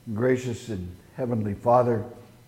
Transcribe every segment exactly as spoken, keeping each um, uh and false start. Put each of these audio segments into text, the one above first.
Gracious and Heavenly Father,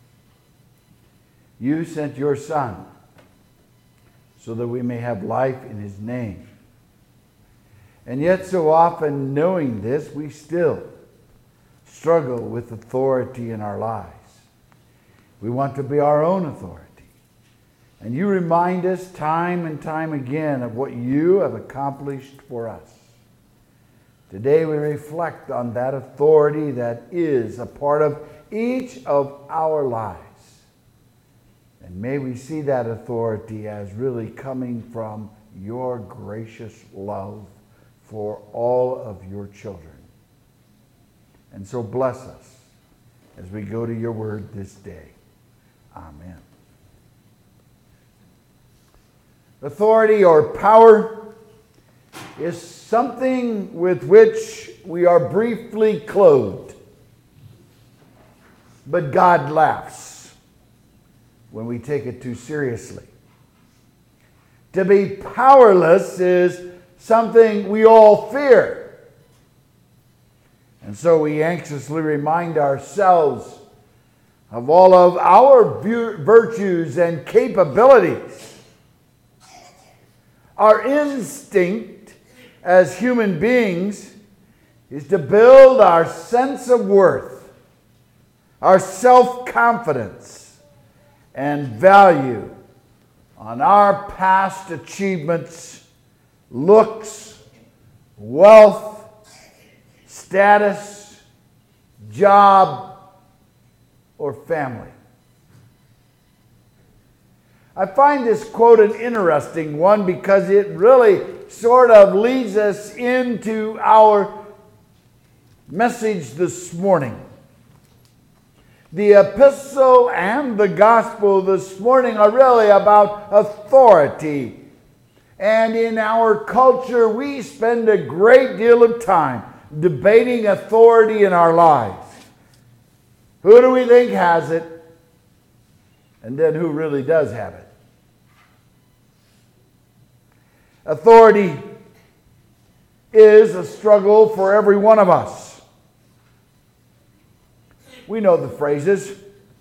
you sent your Son so that we may have life in his name. And yet so often, knowing this, we still struggle with authority in our lives. We want to be our own authority. And you remind us time and time again of what you have accomplished for us. Today we reflect on that authority that is a part of each of our lives. And may we see that authority as really coming from your gracious love for all of your children. And so bless us as we go to your word this day. Amen. Authority or power is something with which we are briefly clothed. But God laughs when we take it too seriously. To be powerless is something we all fear. And so we anxiously remind ourselves of all of our virtues and capabilities. Our instinct as human beings is to build our sense of worth, our self-confidence, and value on our past achievements, looks, wealth, status, job, or family. I find this quote an interesting one because it really sort of leads us into our message this morning. The epistle and the gospel this morning are really about authority. And in our culture, we spend a great deal of time debating authority in our lives. Who do we think has it? And then who really does have it? Authority is a struggle for every one of us. We know the phrases.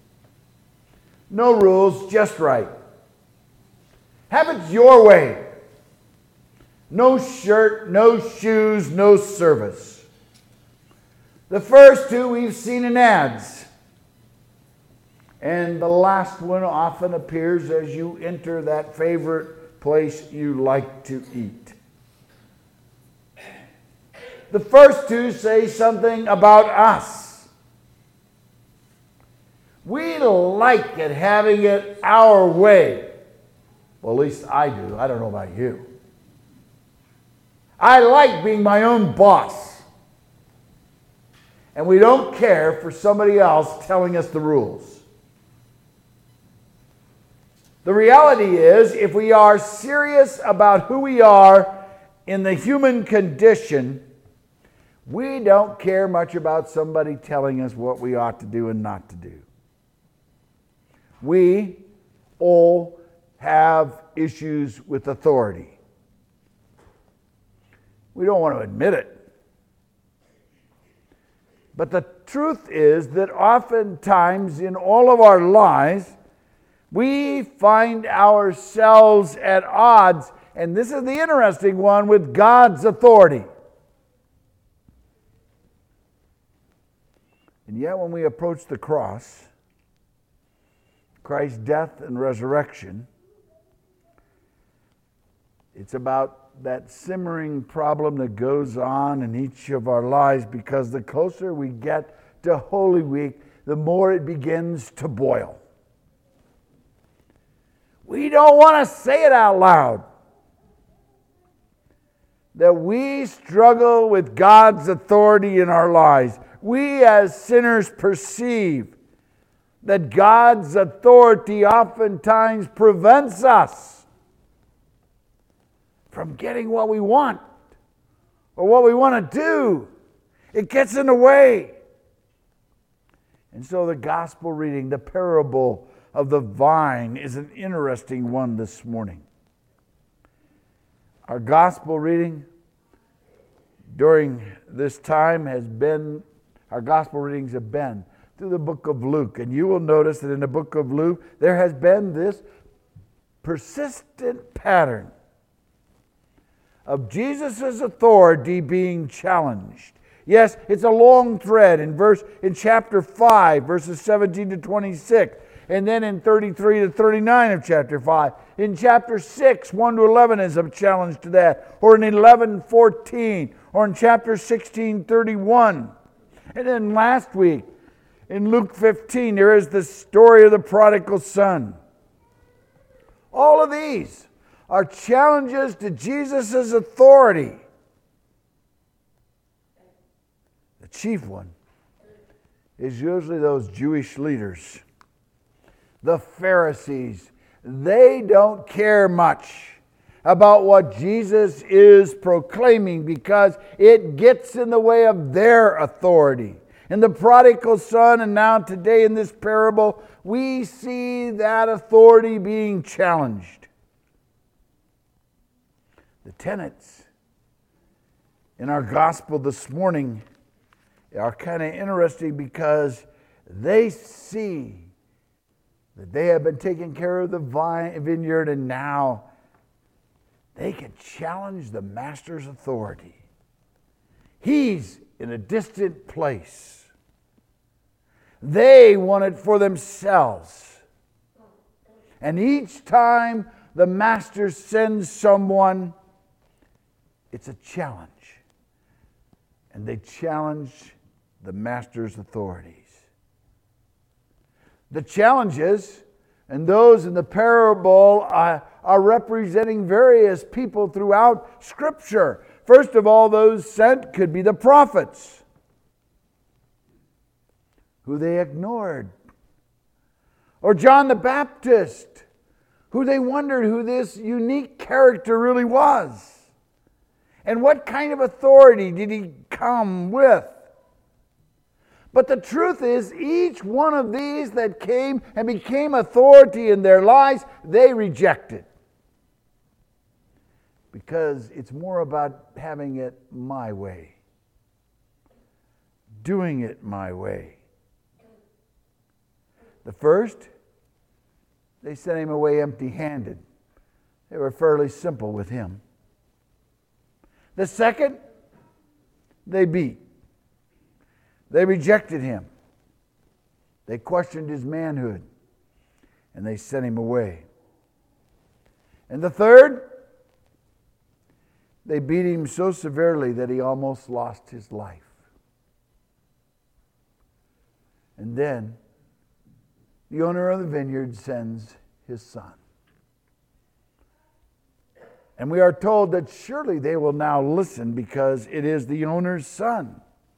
No rules, just right. Have it your way. No shirt, no shoes, no service. The first two we've seen in ads. And the last one often appears as you enter that favorite place you like to eat. The first two say something about us. We like it having it our way. Well, at least I do. I don't know about you. I like being my own boss. And we don't care for somebody else telling us the rules. The reality is, if we are serious about who we are in the human condition, we don't care much about somebody telling us what we ought to do and not to do. We all have issues with authority. We don't want to admit it. But the truth is that oftentimes in all of our lives, we find ourselves at odds, and this is the interesting one, with God's authority. And yet when we approach the cross, Christ's death and resurrection, it's about that simmering problem that goes on in each of our lives, because the closer we get to Holy Week, the more it begins to boil. We don't want to say it out loud, that we struggle with God's authority in our lives. We as sinners perceive that God's authority oftentimes prevents us from getting what we want or what we want to do. It gets in the way. And so the gospel reading, the parable of the vine, is an interesting one this morning. Our gospel reading during this time has been our gospel readings have been through the book of Luke. And you will notice that in the book of Luke, there has been this persistent pattern of Jesus' authority being challenged. Yes, it's a long thread in verse in chapter five, verses seventeen to twenty-six, and then in thirty-three to thirty-nine of chapter five. In chapter six, one to eleven is a challenge to that, or in eleven fourteen, or in chapter sixteen thirty-one. And then last week, in Luke fifteen, there is the story of the prodigal son. All of these are challenges to Jesus' authority. The chief one is usually those Jewish leaders, the Pharisees. They don't care much about what Jesus is proclaiming because it gets in the way of their authority. And the prodigal son, and now today in this parable, we see that authority being challenged. The tenets in our gospel this morning are kind of interesting because they see that they have been taking care of the vine, vineyard, and now they can challenge the master's authority. He's in a distant place. They want it for themselves. And each time the master sends someone, it's a challenge. And they challenge the master's authorities. The challenges and those in the parable are, are representing various people throughout Scripture. First of all, those sent could be the prophets, who they ignored. Or John the Baptist, who they wondered who this unique character really was. And what kind of authority did he come with? But the truth is, each one of these that came and became authority in their lives, they rejected. Because it's more about having it my way. Doing it my way. The first, they sent him away empty-handed. They were fairly simple with him. The second, they beat. They rejected him. They questioned his manhood. And they sent him away. And the third, they beat him so severely that he almost lost his life. And then the owner of the vineyard sends his son. And we are told that surely they will now listen because it is the owner's son.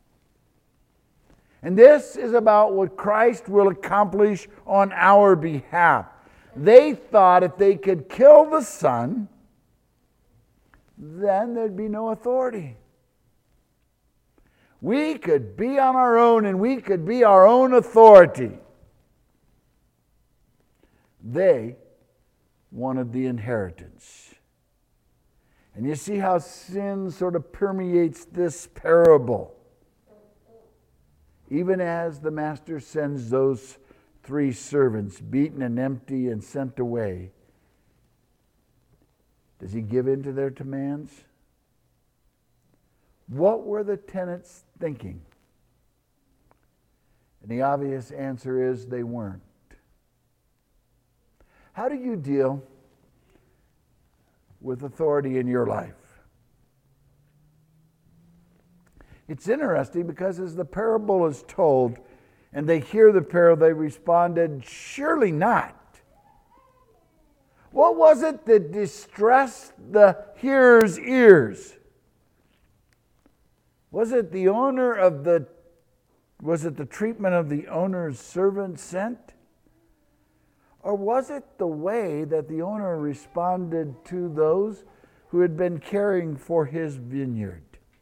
And this is about what Christ will accomplish on our behalf. They thought if they could kill the son, then there'd be no authority. We could be on our own and we could be our own authority. They wanted the inheritance. And you see how sin sort of permeates this parable. Even as the master sends those three servants, beaten and empty and sent away, does he give in to their demands? What were the tenants thinking? And the obvious answer is they weren't. How do you deal with authority in your life? It's interesting because as the parable is told and they hear the parable, they responded, surely not. What was it that distressed the hearer's ears? Was it the owner of the, was it the treatment of the owner's servant sent? Or was it the way that the owner responded to those who had been caring for his vineyard?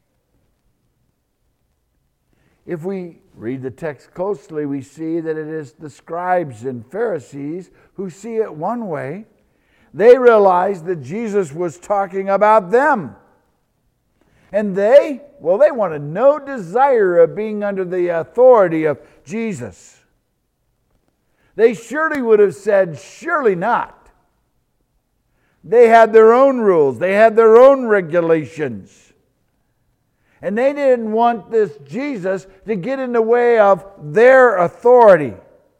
If we read the text closely, we see that it is the scribes and Pharisees who see it one way. They realized that Jesus was talking about them. And they, well, they wanted no desire of being under the authority of Jesus. They surely would have said, surely not. They had their own rules. They had their own regulations. And they didn't want this Jesus to get in the way of their authority.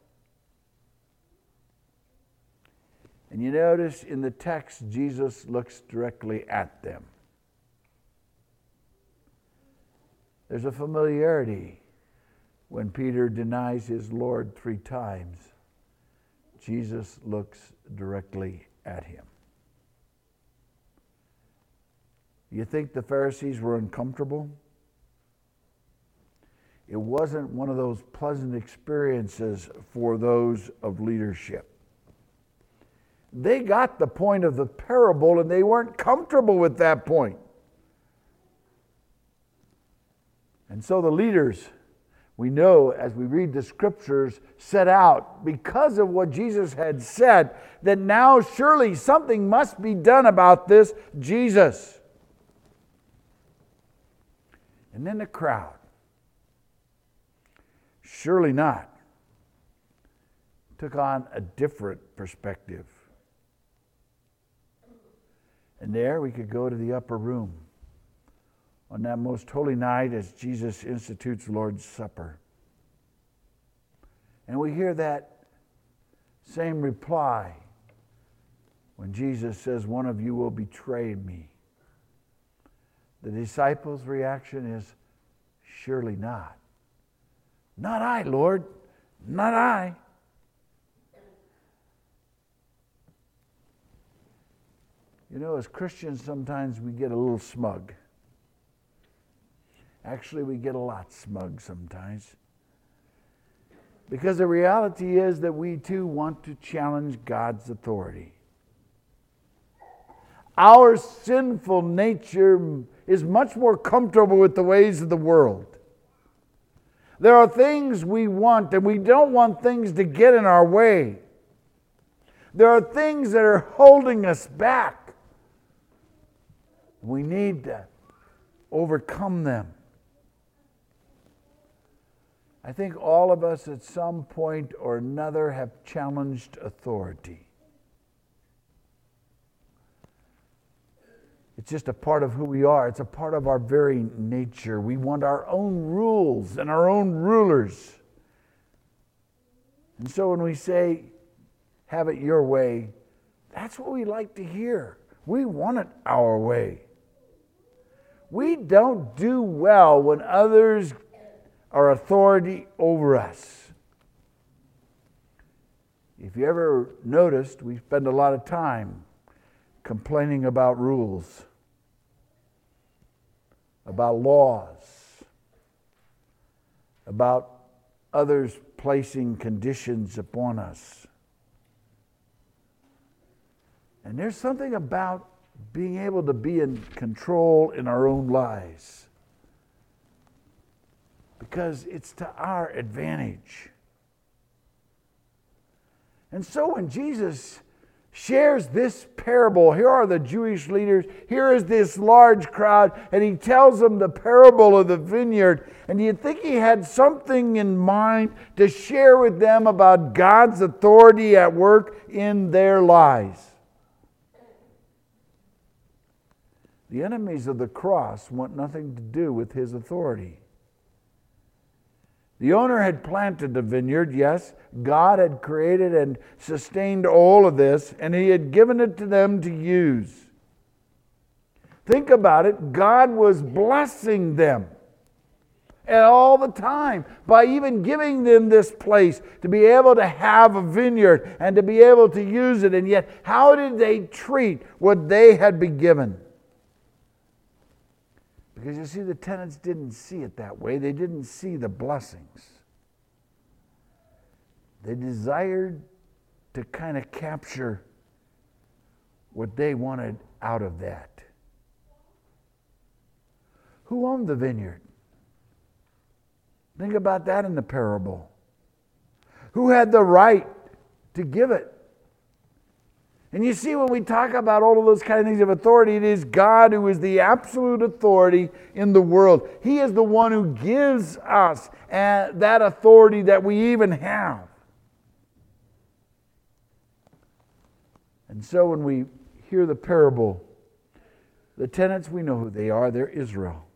And you notice in the text, Jesus looks directly at them. There's a familiarity when Peter denies his Lord three times. Jesus looks directly at him. You think the Pharisees were uncomfortable? It wasn't one of those pleasant experiences for those of leadership. They got the point of the parable and they weren't comfortable with that point. And so the leaders, we know as we read the scriptures, set out because of what Jesus had said that now surely something must be done about this Jesus. And then the crowd, surely not, took on a different perspective. And there we could go to the upper room on that most holy night as Jesus institutes Lord's Supper. And we hear that same reply when Jesus says, one of you will betray me. The disciples' reaction is, surely not. Not I, Lord, not I. You know, as Christians, sometimes we get a little smug. Actually, we get a lot smug sometimes. Because the reality is that we too want to challenge God's authority. Our sinful nature is much more comfortable with the ways of the world. There are things we want, and we don't want things to get in our way. There are things that are holding us back. We need to overcome them. I think all of us at some point or another have challenged authority. It's just a part of who we are. It's a part of our very nature. We want our own rules and our own rulers. And so when we say, have it your way, that's what we like to hear. We want it our way. We don't do well when others are authority over us. If you ever noticed, we spend a lot of time complaining about rules, about laws, about others placing conditions upon us. And there's something about being able to be in control in our own lives, because it's to our advantage. And so when Jesus shares this parable, here are the Jewish leaders, here is this large crowd, and he tells them the parable of the vineyard. And do you think he had something in mind to share with them about God's authority at work in their lives? The enemies of the cross want nothing to do with his authority. The owner had planted the vineyard, yes. God had created and sustained all of this, and he had given it to them to use. Think about it. God was blessing them all the time by even giving them this place to be able to have a vineyard and to be able to use it. And yet, how did they treat what they had been given? Because you see, the tenants didn't see it that way. They didn't see the blessings. They desired to kind of capture what they wanted out of that. Who owned the vineyard? Think about that in the parable. Who had the right to give it? And you see, when we talk about all of those kind of things of authority, it is God who is the absolute authority in the world. He is the one who gives us uh, that authority that we even have. And so when we hear the parable, the tenants, we know who they are. They're Israel.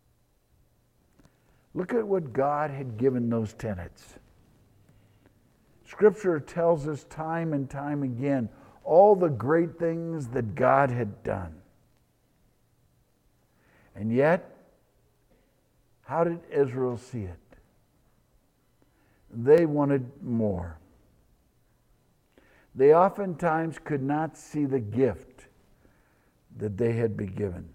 Look at what God had given those tenants. Scripture tells us time and time again all the great things that God had done. And yet, how did Israel see it? They wanted more. They oftentimes could not see the gift that they had been given.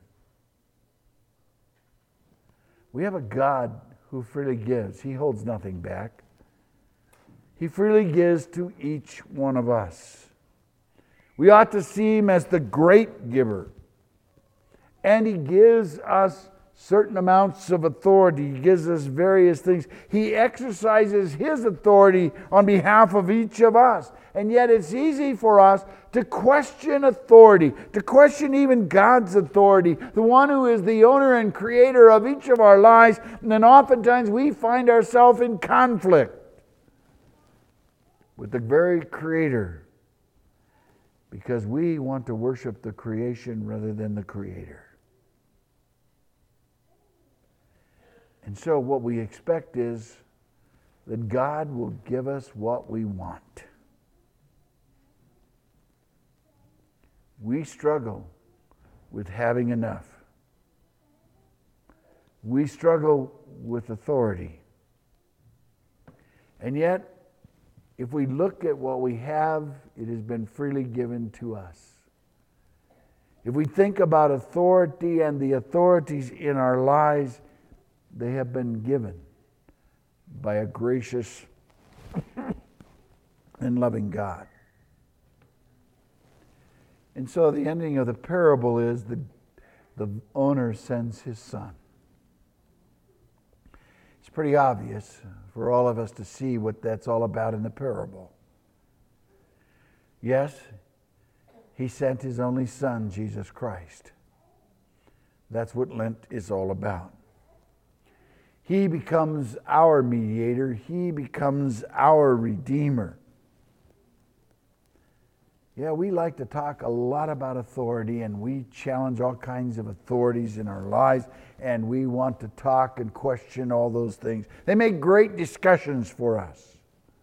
We have a God who freely gives. He holds nothing back. He freely gives to each one of us. We ought to see Him as the great giver. And He gives us certain amounts of authority. He gives us various things. He exercises His authority on behalf of each of us. And yet it's easy for us to question authority, to question even God's authority, the one who is the owner and creator of each of our lives. And then oftentimes we find ourselves in conflict with the very Creator, because we want to worship the creation rather than the Creator. And so what we expect is that God will give us what we want. We struggle with having enough. We struggle with authority. And yet, if we look at what we have, it has been freely given to us. If we think about authority and the authorities in our lives, they have been given by a gracious and loving God. And so the ending of the parable is that the owner sends his son. It's pretty obvious for all of us to see what that's all about in the parable. Yes, He sent His only Son, Jesus Christ. That's what Lent is all about. He becomes our mediator. He becomes our Redeemer. Yeah, we like to talk a lot about authority, and we challenge all kinds of authorities in our lives, and we want to talk and question all those things. They make great discussions for us.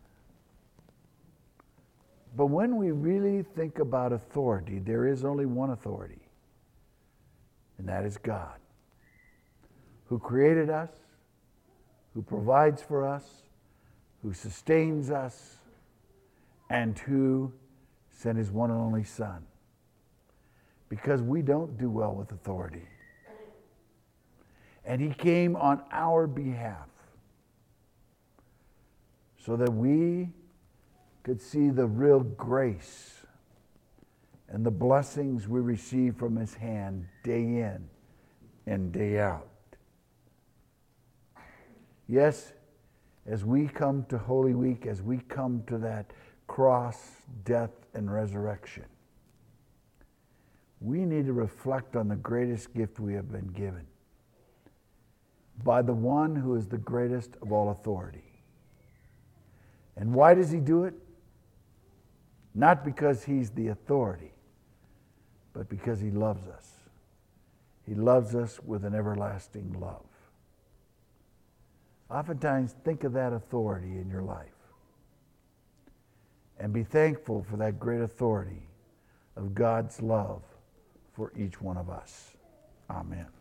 But when we really think about authority, there is only one authority, and that is God, who created us, who provides for us, who sustains us, and who sent His one and only Son. Because we don't do well with authority. And He came on our behalf so that we could see the real grace and the blessings we receive from His hand day in and day out. Yes, as we come to Holy Week, as we come to that cross, death, and resurrection, we need to reflect on the greatest gift we have been given by the one who is the greatest of all authority. And why does He do it? Not because He's the authority, but because He loves us. He loves us with an everlasting love. Oftentimes, think of that authority in your life. And be thankful for that great authority of God's love for each one of us. Amen.